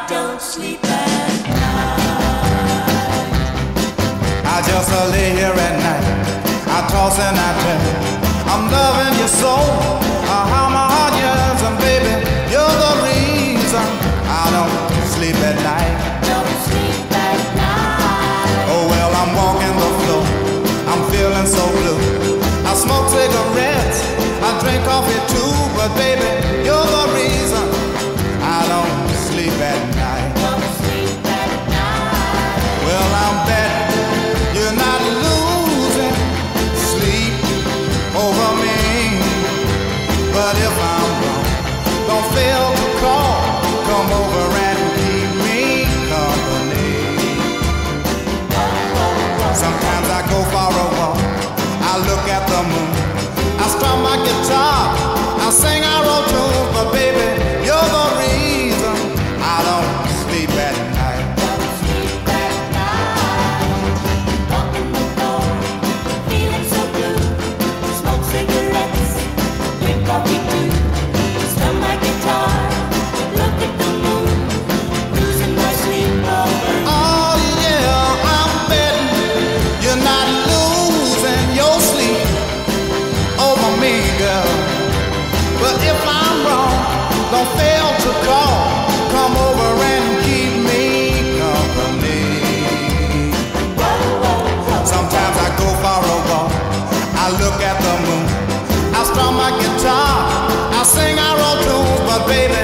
don't sleep at night. I just lay here at night, I toss and I turn. I'm loving you so, how my heart yearns, and baby, you're the reason I don't sleep at night. Don't sleep at night. Oh well, I'm walking the floor, I'm feeling so blue. I smoke cigarettes, I drink coffee too, but baby, you're the reason I don't sleep at night. Don't sleep at night. Well, I'm betting you're not losing sleep over me. But if I'm wrong, don't fail to call. Come over and keep me company. Sometimes I go for a walk, I look at the moon, I strum my guitar, I sing our old tunes, but baby, you're the reason I don't sleep at night. Don't sleep at night. Walking the floor, feeling so blue. Smoke cigarettes, drink coffee too. Strum my guitar, look at the moon, losing my sleep over. Oh yeah, I'm betting you're not losing your sleep over me, girl. But if I'm wrong, don't fail to call. Come over and keep me company. Sometimes I go for a walk, I look at the moon, I strum my guitar, I sing our old tunes, but baby,